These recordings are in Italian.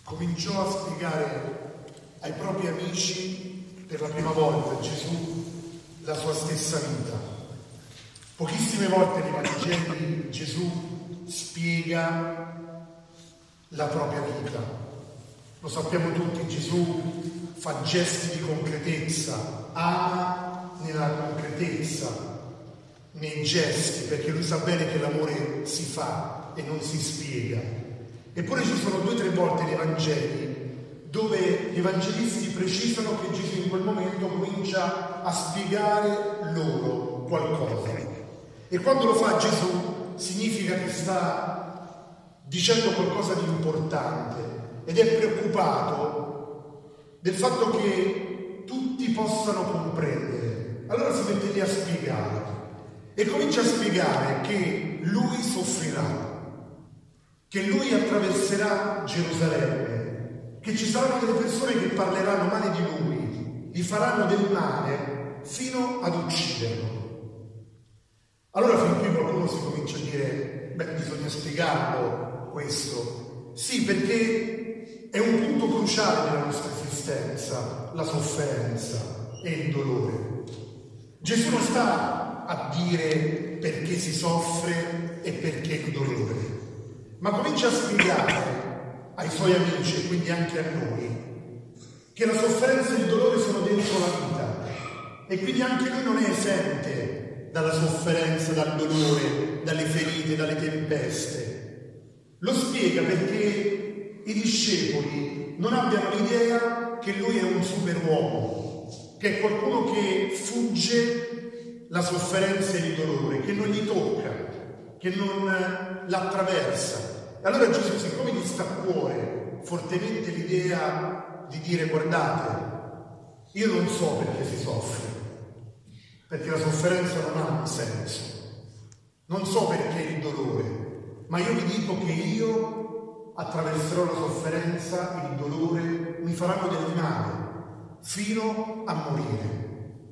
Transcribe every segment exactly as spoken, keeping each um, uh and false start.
cominciò a spiegare ai propri amici per la prima volta Gesù la sua stessa vita. Pochissime volte nei Vangeli Gesù spiega la propria vita. Lo sappiamo tutti, Gesù fa gesti di concretezza, ama nella concretezza, nei gesti, perché lui sa bene che l'amore si fa e non si spiega. Eppure ci sono due o tre volte nei Vangeli dove gli evangelisti precisano che Gesù in quel momento comincia a spiegare loro qualcosa. E quando lo fa Gesù significa che sta dicendo qualcosa di importante ed è preoccupato del fatto che tutti possano comprendere. Allora si mette lì a spiegare e comincia a spiegare che lui soffrirà, che lui attraverserà Gerusalemme, che ci saranno delle persone che parleranno male di lui, gli faranno del male fino ad ucciderlo. Allora fin qui qualcuno si comincia a dire, beh, bisogna spiegarlo questo. Sì, perché è un punto cruciale della nostra esistenza, la sofferenza e il dolore. Gesù non sta a dire perché si soffre e perché il dolore, ma comincia a spiegare ai suoi amici e quindi anche a noi che la sofferenza e il dolore sono dentro la vita e quindi anche lui non è esente dalla sofferenza, dal dolore, dalle ferite, dalle tempeste. Lo spiega perché i discepoli non abbiano l'idea che lui è un superuomo, che è qualcuno che fugge la sofferenza e il dolore, che non gli tocca, che non l'attraversa. E allora Gesù, siccome gli sta a cuore fortemente l'idea di dire guardate, io non so perché si soffre, perché la sofferenza non ha un senso, non so perché il dolore, ma io vi dico che io attraverserò la sofferenza, il dolore, mi faranno del male fino a morire.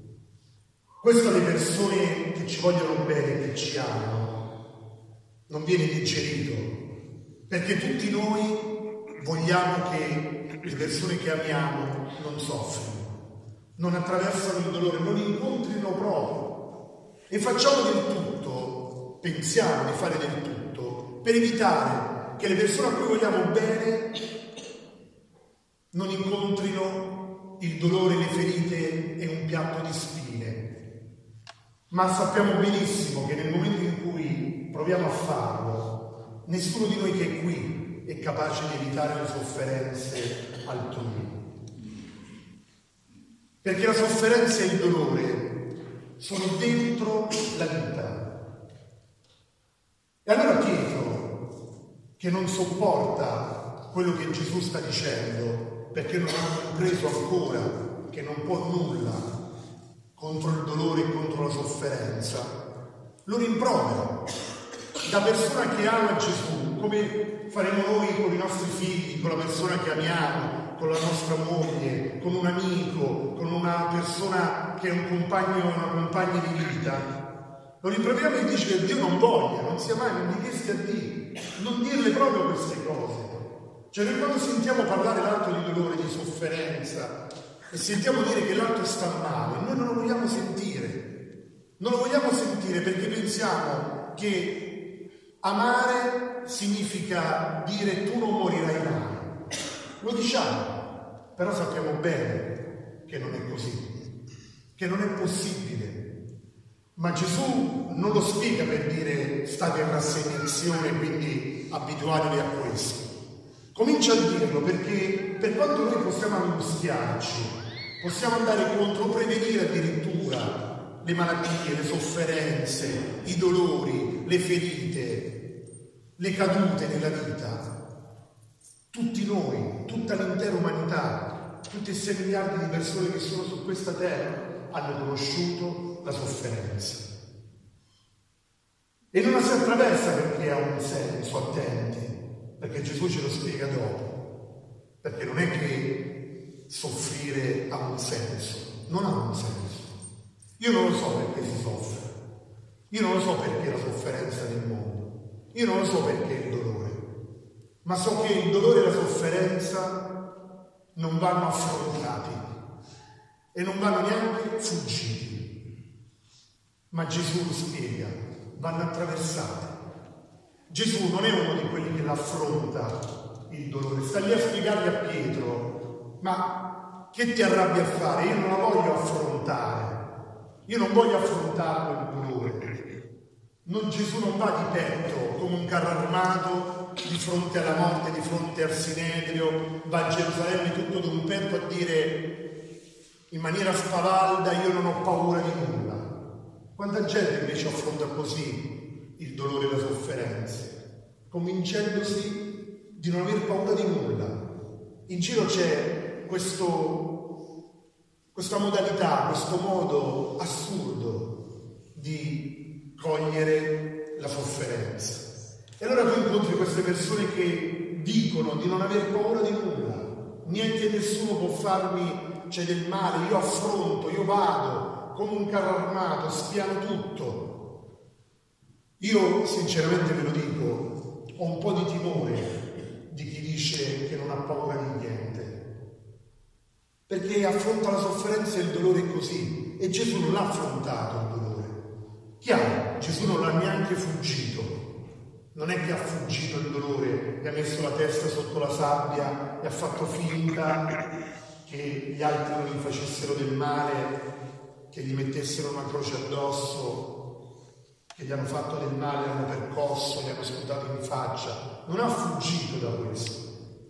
Questo alle persone che ci vogliono bene, che ci amano, non viene digerito, perché tutti noi vogliamo che le persone che amiamo non soffrino, non attraversano il dolore, non incontrino proprio. E facciamo del tutto, pensiamo di fare del tutto, per evitare che le persone a cui vogliamo bene non incontrino il dolore, le ferite e un piatto di spine. Ma sappiamo benissimo che nel momento in cui proviamo a farlo, nessuno di noi che è qui è capace di evitare le sofferenze altrui. Perché la sofferenza e il dolore sono dentro la vita. E allora Pietro, che non sopporta quello che Gesù sta dicendo, perché non ha compreso ancora che non può nulla contro il dolore e contro la sofferenza, lo rimprovera. Da persona che ama Gesù, come faremo noi con i nostri figli, con la persona che amiamo, con la nostra moglie, con un amico, con una persona che è un compagno o una compagna di vita, lo rimproveriamo e dice che Dio non voglia, non sia mai, non di che stia a dire, non dirle proprio queste cose. Cioè noi quando sentiamo parlare l'altro di dolore, di sofferenza, e sentiamo dire che l'altro sta male, noi non lo vogliamo sentire, non lo vogliamo sentire perché pensiamo che amare significa dire tu non morirai mai. Lo diciamo, però sappiamo bene che non è così, che non è possibile. Ma Gesù non lo spiega per dire state in rassegnazione, quindi abituatevi a questo. Comincia a dirlo perché per quanto noi possiamo angustiarci, possiamo andare contro, prevenire addirittura le malattie, le sofferenze, i dolori, le ferite, le cadute nella vita. Tutti noi, tutta l'intera umanità, tutti i sei miliardi di persone che sono su questa terra hanno conosciuto la sofferenza. E non la si attraversa perché ha un senso, attenti, perché Gesù ce lo spiega dopo, perché non è che soffrire ha un senso, non ha un senso. Io non lo so perché si soffre, io non lo so perché la sofferenza nel mondo, io non lo so perché il dolore, ma so che il dolore e la sofferenza non vanno affrontati e non vanno neanche fuggiti. Ma Gesù lo spiega, vanno attraversati. Gesù non è uno di quelli che l'affronta il dolore, sta lì a spiegargli a Pietro, ma che ti arrabbi a fare? Io non la voglio affrontare, io non voglio affrontarlo il dolore. Non, Gesù non va di petto come un carro armato di fronte alla morte, di fronte al Sinedrio, va a Gerusalemme tutto d'un petto a dire in maniera spavalda io non ho paura di nulla. Quanta gente invece affronta così il dolore e la sofferenza, convincendosi di non aver paura di nulla. In giro c'è questo, questa modalità, questo modo assurdo di cogliere la sofferenza. E allora tu incontri queste persone che dicono di non aver paura di nulla, niente e nessuno può farmi, c'è del male, io affronto, io vado come un carro armato, spiano tutto. Io sinceramente ve lo dico, ho un po' di timore di chi dice che non ha paura di niente, perché affronta la sofferenza e il dolore così, e Gesù non l'ha affrontato il dolore. Chiaro, Gesù non l'ha neanche fuggito, non è che ha fuggito il dolore e ha messo la testa sotto la sabbia e ha fatto finta che gli altri non gli facessero del male, che gli mettessero una croce addosso, che gli hanno fatto del male, l'hanno percosso, gli hanno sputato in faccia. Non ha fuggito da questo.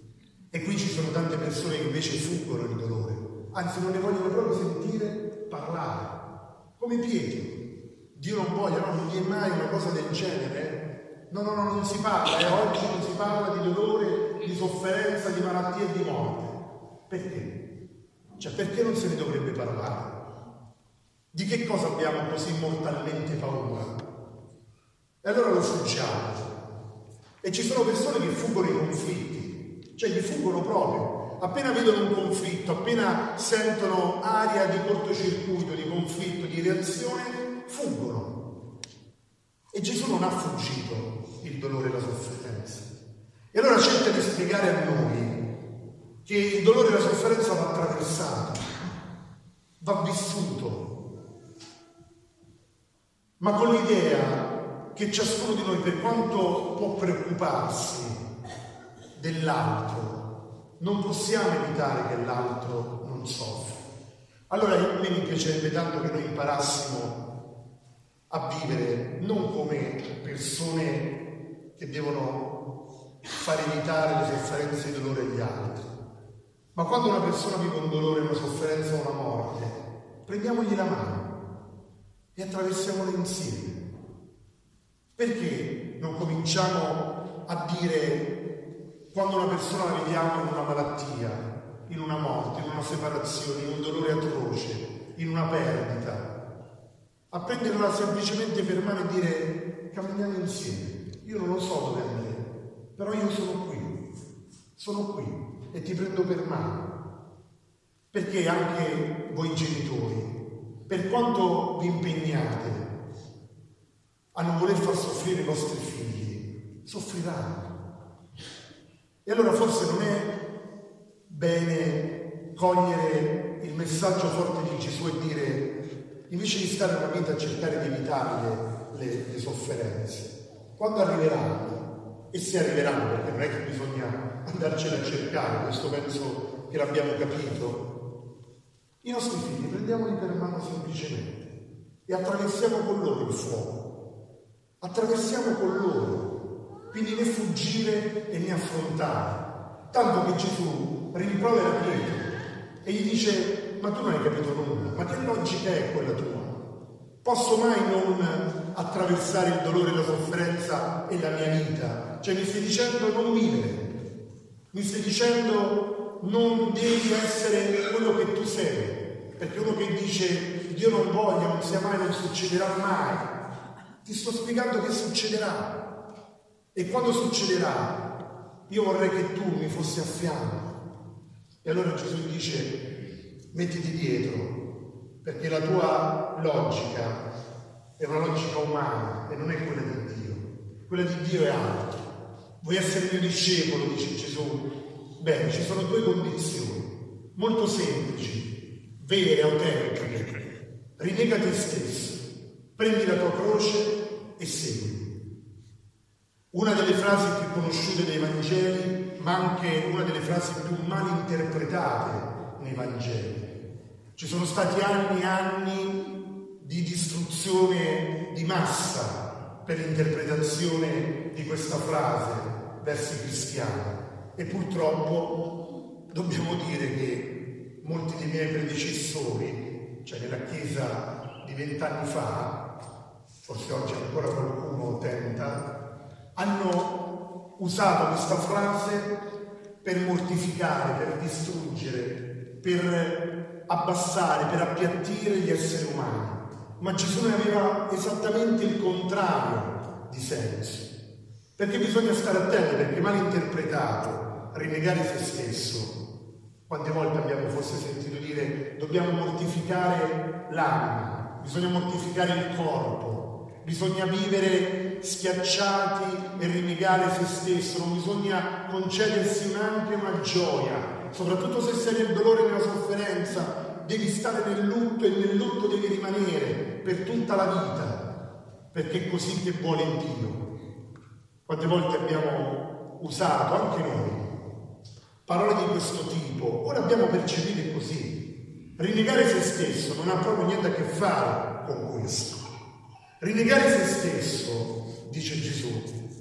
E qui ci sono tante persone che invece fuggono il dolore, anzi non ne vogliono proprio sentire parlare, come Pietro. Dio non voglia, no, non vi è mai una cosa del genere. No, no, no, non si parla, eh. Oggi non si parla di dolore, di sofferenza, di malattia e di morte. Perché? Cioè, perché non se ne dovrebbe parlare? Di che cosa abbiamo così mortalmente paura? E allora lo fuggiamo. E ci sono persone che fuggono i conflitti, cioè li fuggono proprio. Appena vedono un conflitto, appena sentono aria di cortocircuito, di conflitto, di reazione, fuggono. E Gesù non ha fuggito il dolore e la sofferenza. E allora cerca di spiegare a noi che il dolore e la sofferenza va attraversato, va vissuto, ma con l'idea che ciascuno di noi, per quanto può preoccuparsi dell'altro, non possiamo evitare che l'altro non soffra. Allora a me mi piacerebbe tanto che noi imparassimo a vivere non come persone che devono far evitare le sofferenze e i dolori agli altri, ma quando una persona vive un dolore, una sofferenza o una morte, prendiamogli la mano e attraversiamola insieme. Perché non cominciamo a dire, quando una persona la vediamo in una malattia, in una morte, in una separazione, in un dolore atroce, in una perdita, a prenderla semplicemente per mano e dire camminiamo insieme, io non lo so dove andare, però io sono qui, sono qui e ti prendo per mano. Perché anche voi genitori, per quanto vi impegnate a non voler far soffrire i vostri figli, soffriranno. E allora forse non è bene cogliere il messaggio forte di Gesù e dire, invece di stare una vita a cercare di evitare le, le, le sofferenze, quando arriveranno, e se arriveranno, perché non è che bisogna andarcene a cercare, questo penso che l'abbiamo capito, i nostri figli prendiamoli per mano semplicemente e attraversiamo con loro il fuoco, attraversiamo con loro, quindi né fuggire e né affrontare, tanto che Gesù rimprovera Pietro e gli dice, ma tu non hai capito nulla, ma che logica è quella tua? Posso mai non attraversare il dolore e la sofferenza e la mia vita? Cioè mi stai dicendo non vivere, mi stai dicendo non devi essere quello che tu sei, perché uno che dice Dio non voglia, non sia mai, non succederà mai, ti sto spiegando che succederà, e quando succederà io vorrei che tu mi fossi a fianco. E allora Gesù dice mettiti dietro, perché la tua logica è una logica umana e non è quella di Dio. Quella di Dio è alta. vuoi essere mio discepolo, dice Gesù? Bene, ci sono due condizioni, molto semplici, vere, autentiche. Rinnega te stesso, prendi la tua croce e segui. Una delle frasi più conosciute dei Vangeli, ma anche una delle frasi più mal interpretate nei Vangeli. Ci sono stati anni e anni di distruzione di massa per l'interpretazione di questa frase verso i cristiani. E purtroppo dobbiamo dire che molti dei miei predecessori, cioè nella Chiesa di vent'anni fa, forse oggi ancora qualcuno tenta, hanno usato questa frase per mortificare, per distruggere, per abbassare, per appiattire gli esseri umani. Ma Gesù ne aveva esattamente il contrario di senso. Perché bisogna stare attenti, perché mal interpretato, rinnegare se stesso. Quante volte abbiamo forse sentito dire dobbiamo mortificare l'anima, bisogna mortificare il corpo, bisogna vivere schiacciati e rinnegare se stesso, non bisogna concedersi neanche una gioia, soprattutto se sei nel dolore e nella sofferenza, devi stare nel lutto e nel lutto devi rimanere per tutta la vita, perché è così che vuole Dio. Quante volte abbiamo usato, anche noi, parole di questo tipo, ora abbiamo percepito così. Rinnegare se stesso non ha proprio niente a che fare con questo. Rinnegare se stesso, dice Gesù,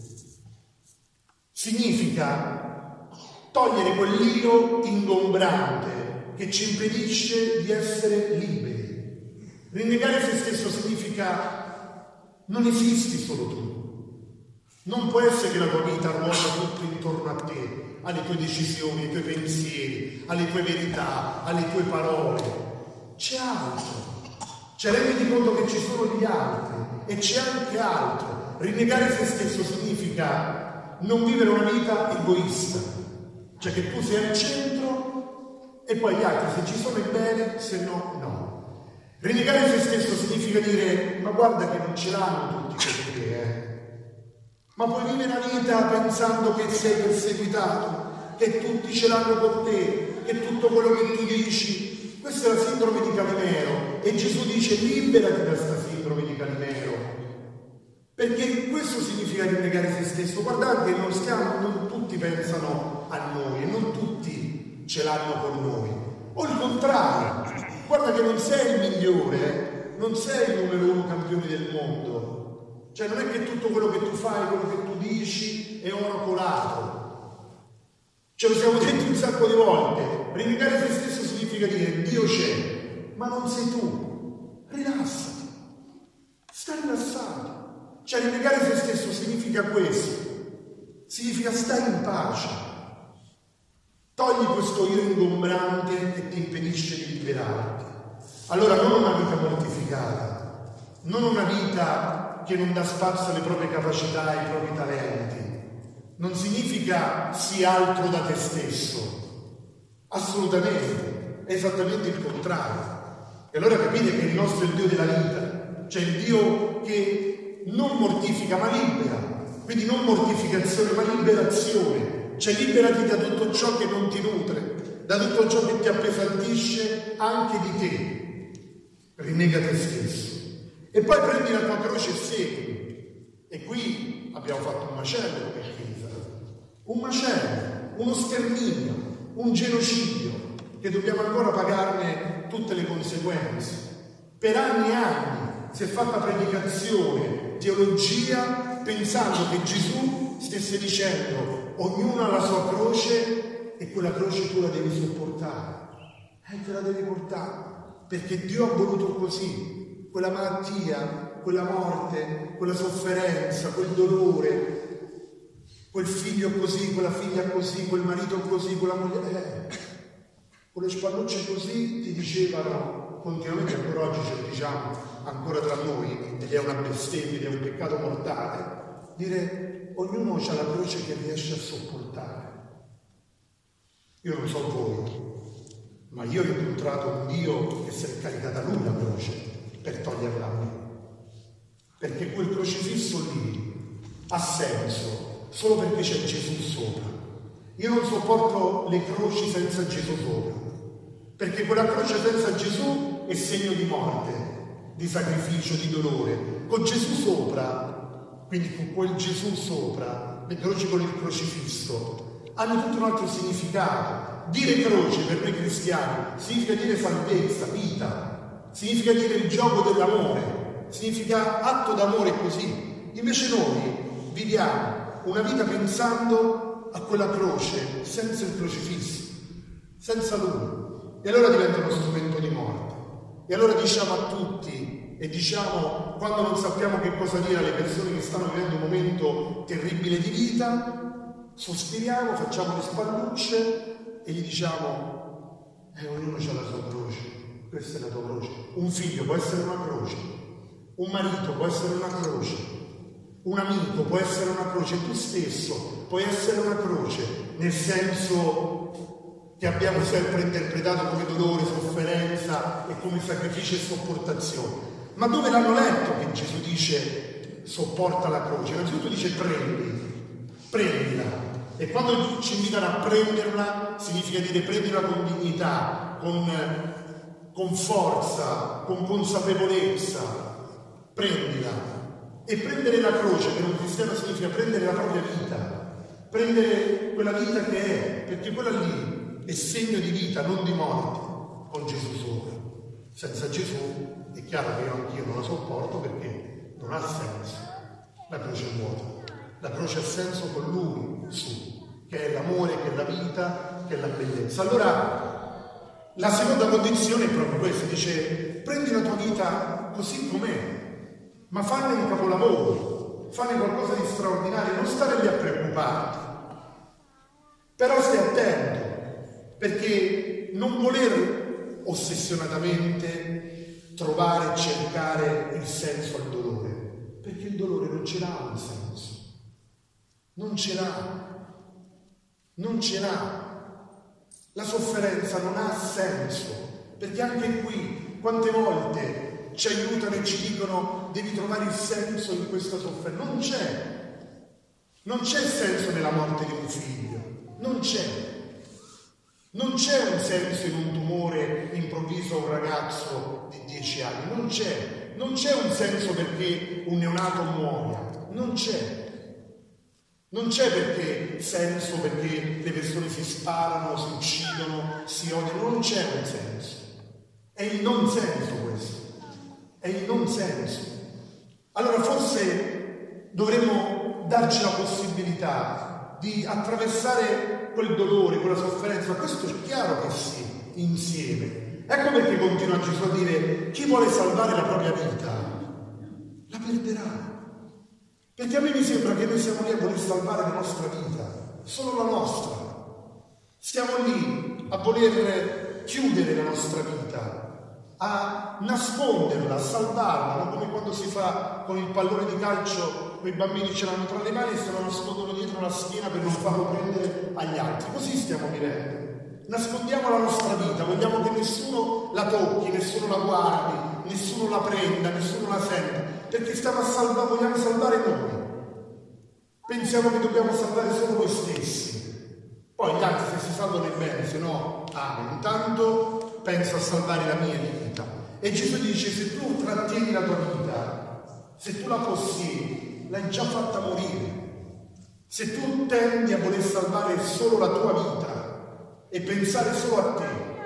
significa togliere quell'io ingombrante che ci impedisce di essere liberi. Rinnegare se stesso significa non esisti solo tu. Non può essere che la tua vita ruota tutto intorno a te, alle tue decisioni, ai tuoi pensieri, alle tue verità, alle tue parole. C'è altro. Cioè renditi conto che ci sono gli altri e c'è anche altro. Rinnegare se stesso significa non vivere una vita egoista. Cioè che tu sei al centro e poi gli altri se ci sono è bene, se no no. Rinnegare se stesso significa dire ma guarda che non ce l'hanno tutti come te, eh. Ma puoi vivere la vita pensando che sei perseguitato, che tutti ce l'hanno con te, che tutto quello che tu dici, questa è la sindrome di Calimero. E Gesù dice liberati da questa sindrome di Calimero, perché questo significa rinnegare se stesso. Guardate che non, stiamo, non tutti pensano a noi e non tutti ce l'hanno con noi, o il contrario. Guarda che non sei il migliore, eh? Non sei il numero uno campione del mondo. Cioè non è che tutto quello che tu fai, quello che tu dici è oro colato. Ce lo siamo detti un sacco di volte. Rinnegare se stesso significa dire Dio c'è, ma non sei tu. Rilassati. Stai rilassato. Cioè rinnegare se stesso significa questo. Significa stai in pace. Togli questo io ingombrante che ti impedisce di liberarti. Allora non una vita mortificata, non una vita che non dà spazio alle proprie capacità, ai propri talenti. Non significa sii altro da te stesso. Assolutamente. È esattamente il contrario. E allora capite che il nostro è il Dio della vita. Cioè il Dio che non mortifica ma libera. Quindi non mortificazione ma liberazione. Cioè liberati da tutto ciò che non ti nutre, da tutto ciò che ti appesantisce anche di te. Rinnega te stesso. E poi prendi la tua croce e segui. E qui abbiamo fatto un macello come Chiesa. Un macello, uno sterminio, un genocidio, che dobbiamo ancora pagarne tutte le conseguenze. Per anni e anni si è fatta predicazione, teologia, pensando che Gesù stesse dicendo ognuno ha la sua croce e quella croce tu la devi sopportare. E te la devi portare, perché Dio ha voluto così. Quella malattia, quella morte, quella sofferenza, quel dolore, quel figlio così, quella figlia così, quel marito così, quella moglie, eh, con le spallucce così ti dicevano continuamente, ancora oggi ce lo diciamo ancora tra noi, ed è una bestemmia, ed è un peccato mortale, dire ognuno ha la croce che riesce a sopportare. Io non so voi, ma io ho incontrato un Dio che si è caricata lui la croce per toglierla a me, perché quel crocifisso lì ha senso solo perché c'è Gesù sopra. Io non sopporto le croci senza Gesù sopra, perché quella croce senza Gesù è segno di morte, di sacrificio, di dolore. Con Gesù sopra, quindi con quel Gesù sopra, le croci con il crocifisso, hanno tutto un altro significato. Dire croce per noi cristiani significa dire salvezza, vita, significa dire il gioco dell'amore, significa atto d'amore così. Invece noi viviamo una vita pensando a quella croce senza il crocifisso, senza Lui, e allora diventa uno strumento di morte. E allora diciamo a tutti, e diciamo quando non sappiamo che cosa dire alle persone che stanno vivendo un momento terribile di vita, sospiriamo, facciamo le spallucce e gli diciamo eh, ognuno ha la sua croce, questa è la tua croce. Un figlio può essere una croce, un marito può essere una croce, un amico può essere una croce, tu stesso puoi essere una croce, nel senso che abbiamo sempre interpretato come dolore, sofferenza e come sacrificio e sopportazione. Ma dove l'hanno letto che Gesù dice sopporta la croce? Innanzitutto dice prendi, prendila. E quando ci invitano a prenderla, significa dire prendila con dignità, con, con forza, con consapevolezza. Prendila. E prendere la croce per un cristiano significa prendere la propria vita, prendere quella vita che è, perché quella lì è segno di vita, non di morte, con Gesù sopra. Senza Gesù è chiaro che io anch'io non la sopporto perché non ha senso. La croce è vuota. La croce ha senso con Lui su, che è l'amore, che è la vita, che è la bellezza. Allora, la seconda condizione è proprio questa, dice prendi la tua vita così com'è, ma fanne un capolavoro, fanne qualcosa di straordinario, non stare lì a preoccuparti. Però stai attento, perché non voler ossessionatamente trovare e cercare il senso al dolore, perché il dolore non ce l'ha un senso. Non ce l'ha, non ce l'ha. La sofferenza non ha senso, perché anche qui, quante volte ci aiutano e ci dicono devi trovare il senso in questa sofferenza. Non c'è, non c'è senso nella morte di un figlio, non c'è. Non c'è un senso in un tumore improvviso a un ragazzo di dieci anni, non c'è. Non c'è un senso perché un neonato muoia, non c'è. Non c'è perché senso perché le persone si sparano, si uccidono, si odiano, non c'è un senso. È il non senso questo, è il non senso. Allora forse dovremmo darci la possibilità di attraversare quel dolore, quella sofferenza, ma questo è chiaro che sì, insieme. Ecco perché continua Gesù a dire chi vuole salvare la propria vita la perderà. Perché a me mi sembra che noi siamo lì a voler salvare la nostra vita, solo la nostra. Stiamo lì a voler chiudere la nostra vita, a nasconderla, a salvarla, no? Come quando si fa con il pallone di calcio, quei bambini ce l'hanno tra le mani e se lo nascondono dietro la schiena per non farlo prendere agli altri. Così stiamo vivendo. Nascondiamo la nostra vita, vogliamo che nessuno la tocchi, nessuno la guardi, nessuno la prenda, nessuno la senta, perché stiamo a salvare, vogliamo salvare noi. Pensiamo che dobbiamo salvare solo noi stessi. Poi gli altri se si salvano è bene, se no, ah, intanto penso a salvare la mia vita. E Gesù dice, se tu trattieni la tua vita, se tu la possiedi, l'hai già fatta morire. Se tu tendi a voler salvare solo la tua vita e pensare solo a te,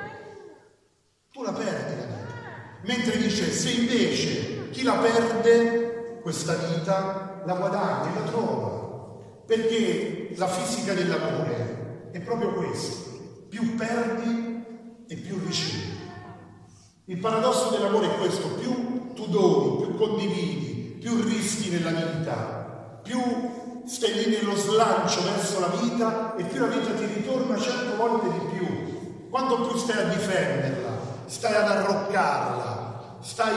tu la perdi la vita. Mentre dice, se invece chi la perde, questa vita, la guadagna, la trova. Perché la fisica dell'amore è proprio questo. Più perdi e più ricevi. Il paradosso dell'amore è questo. Più tu doni, più condividi, più rischi nella vita, più stai lì nello slancio verso la vita e più la vita ti ritorna cento volte di più. Quanto più stai a difenderla, stai ad arroccarla, stai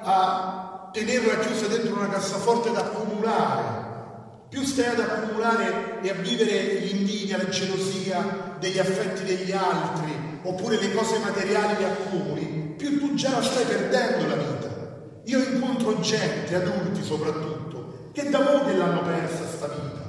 a tenerla chiusa dentro una cassaforte da accumulare, più stai ad accumulare e a vivere l'invidia, la gelosia degli affetti degli altri, oppure le cose materiali che accumuli, più tu già la stai perdendo la vita. Io incontro gente, adulti soprattutto, che da poco l'hanno persa sta vita,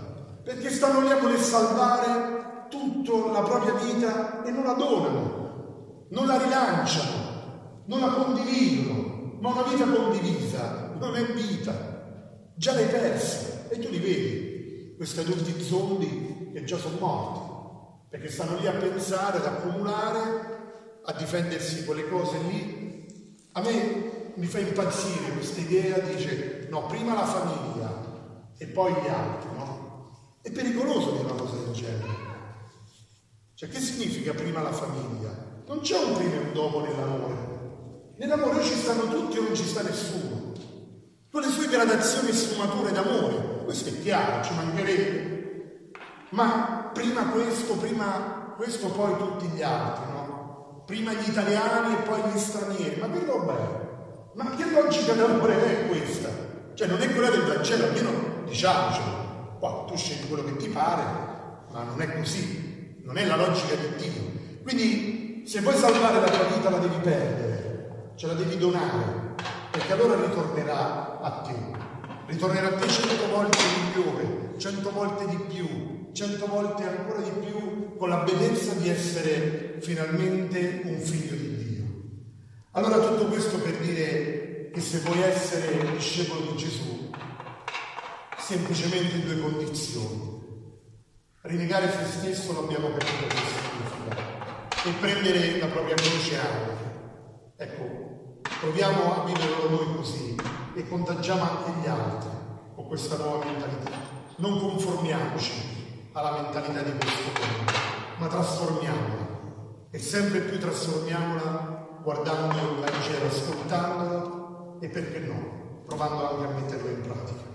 perché stanno lì a voler salvare tutta la propria vita e non la donano, non la rilanciano, non la condividono, ma una vita condivisa non è vita, già l'hai persa e tu li vedi, questi adulti zombie che già sono morti, perché stanno lì a pensare, ad accumulare, a difendersi quelle cose lì. A me mi fa impazzire questa idea, dice no, prima la famiglia e poi gli altri, no? È pericoloso dire una cosa del genere. Cioè, che significa prima la famiglia? Non c'è un prima e un dopo nell'amore. Nell'amore ci stanno tutti o non ci sta nessuno, con le sue gradazioni e sfumature d'amore, questo è chiaro, ci mancherebbe, ma prima questo, prima questo, poi tutti gli altri, no? Prima gli italiani e poi gli stranieri, ma che roba è? Ma che logica d'amore è questa? Cioè non è quella del Vangelo, almeno diciamocelo, qua tu scegli quello che ti pare, ma non è così, non è la logica di Dio. Quindi se vuoi salvare la tua vita la devi perdere, ce la devi donare, perché allora ritornerà a te, ritornerà a te cento volte migliore, cento volte di più, cento volte ancora di più, con la bellezza di essere finalmente un figlio di Dio. Allora tutto questo per dire che se vuoi essere discepolo di Gesù, semplicemente due condizioni. Rinnegare se stesso, l'abbiamo capito che significa, e prendere la propria croce anche. Ecco, proviamo a viverlo noi così e contagiamo anche gli altri con questa nuova mentalità. Non conformiamoci alla mentalità di questo mondo, ma trasformiamola e sempre più trasformiamola guardando il Vangelo, ascoltandolo e perché no, provando anche a metterlo in pratica.